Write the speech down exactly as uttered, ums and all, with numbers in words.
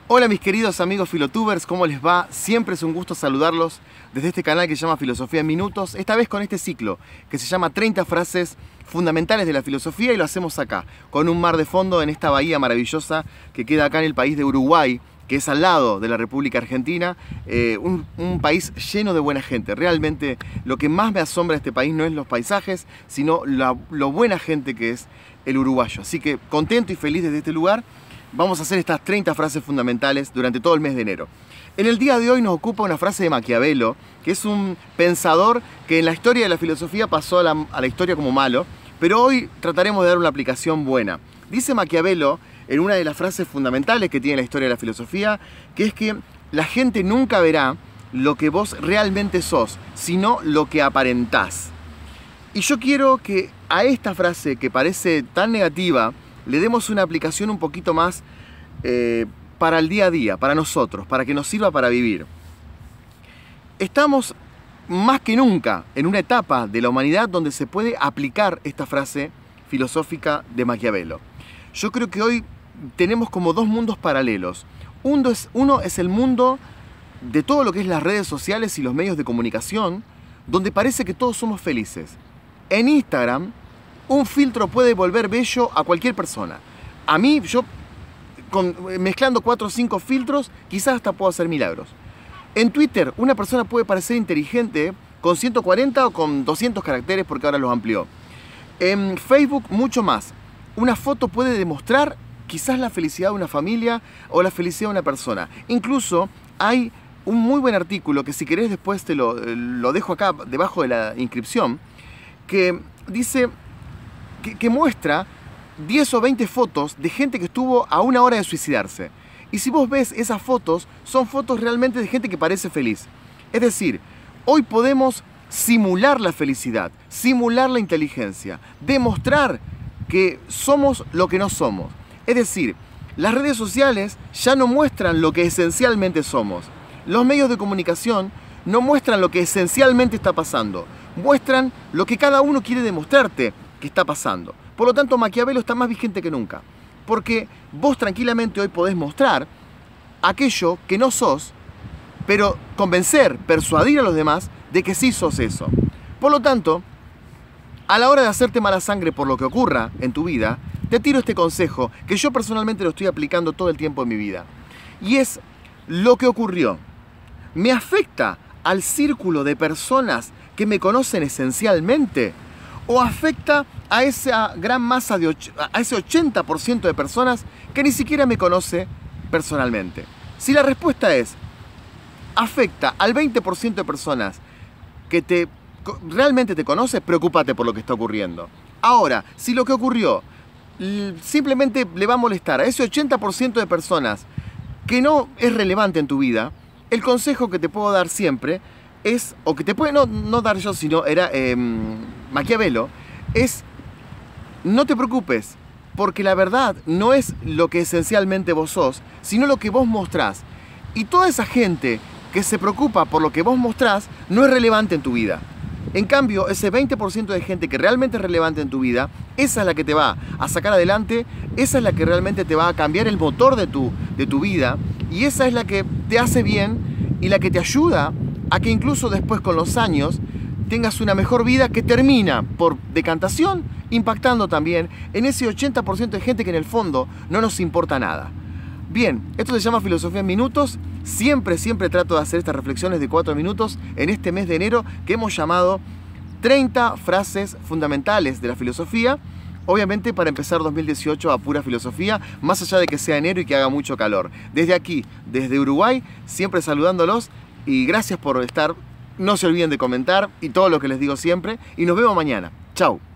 Hola mis queridos amigos filotubers, ¿cómo les va? Siempre es un gusto saludarlos desde este canal que se llama Filosofía en Minutos, esta vez con este ciclo que se llama treinta frases fundamentales de la filosofía, y lo hacemos acá, con un mar de fondo en esta bahía maravillosa que queda acá en el país de Uruguay, que es al lado de la República Argentina, eh, un, un país lleno de buena gente. Realmente lo que más me asombra de este país no es los paisajes, sino la, lo buena gente que es el uruguayo. Así que contento y feliz desde este lugar. Vamos a hacer estas treinta frases fundamentales durante todo el mes de enero. En el día de hoy nos ocupa una frase de Maquiavelo, que es un pensador que en la historia de la filosofía pasó a la, a la historia como malo, pero hoy trataremos de dar una aplicación buena. Dice Maquiavelo, en una de las frases fundamentales que tiene la historia de la filosofía, que es que la gente nunca verá lo que vos realmente sos, sino lo que aparentás. Y yo quiero que a esta frase, que parece tan negativa, le demos una aplicación un poquito más eh, para el día a día, para nosotros, para que nos sirva para vivir. Estamos más que nunca en una etapa de la humanidad donde se puede aplicar esta frase filosófica de Maquiavelo. Yo creo que hoy tenemos como dos mundos paralelos. Uno es, uno es el mundo de todo lo que es las redes sociales y los medios de comunicación, donde parece que todos somos felices. En Instagram, un filtro puede volver bello a cualquier persona. A mí, yo, con, mezclando cuatro o cinco filtros, quizás hasta puedo hacer milagros. En Twitter, una persona puede parecer inteligente con ciento cuarenta o con doscientos caracteres, porque ahora los amplió. En Facebook, mucho más. Una foto puede demostrar quizás la felicidad de una familia o la felicidad de una persona. Incluso hay un muy buen artículo que, si querés, después te lo, lo dejo acá debajo de la inscripción, que dice... Que, que muestra diez o veinte fotos de gente que estuvo a una hora de suicidarse. Y si vos ves esas fotos, son fotos realmente de gente que parece feliz. Es decir, hoy podemos simular la felicidad, simular la inteligencia, demostrar que somos lo que no somos. Es decir, las redes sociales ya no muestran lo que esencialmente somos. Los medios de comunicación no muestran lo que esencialmente está pasando. Muestran lo que cada uno quiere demostrarte que está pasando. Por lo tanto, Maquiavelo está más vigente que nunca, porque vos tranquilamente hoy podés mostrar aquello que no sos, pero convencer, persuadir a los demás de que sí sos eso. Por lo tanto, a la hora de hacerte mala sangre por lo que ocurra en tu vida, te tiro este consejo que yo personalmente lo estoy aplicando todo el tiempo en mi vida, y es: lo que ocurrió ¿me afecta al círculo de personas que me conocen esencialmente? ¿O afecta a esa gran masa, de och- a ese ochenta por ciento de personas que ni siquiera me conoce personalmente? Si la respuesta es, afecta al veinte por ciento de personas que te, realmente te conoce, preocúpate por lo que está ocurriendo. Ahora, si lo que ocurrió simplemente le va a molestar a ese ochenta por ciento de personas que no es relevante en tu vida, el consejo que te puedo dar siempre es, o que te puede no, no dar yo, sino era eh, Maquiavelo, es: no te preocupes, porque la verdad no es lo que esencialmente vos sos, sino lo que vos mostrás. Y toda esa gente que se preocupa por lo que vos mostrás no es relevante en tu vida. En cambio, ese veinte por ciento de gente que realmente es relevante en tu vida, esa es la que te va a sacar adelante, esa es la que realmente te va a cambiar el motor de tu, de tu vida, y esa es la que te hace bien y la que te ayuda a que incluso después, con los años, tengas una mejor vida, que termina por decantación impactando también en ese ochenta por ciento de gente que en el fondo no nos importa nada. Bien, esto se llama Filosofía en Minutos. Siempre, siempre trato de hacer estas reflexiones de cuatro minutos en este mes de enero, que hemos llamado treinta frases fundamentales de la filosofía. Obviamente para empezar dos mil dieciocho a pura filosofía, más allá de que sea enero y que haga mucho calor. Desde aquí, desde Uruguay, siempre saludándolos. Y gracias por estar, no se olviden de comentar y todo lo que les digo siempre. Y nos vemos mañana. Chau.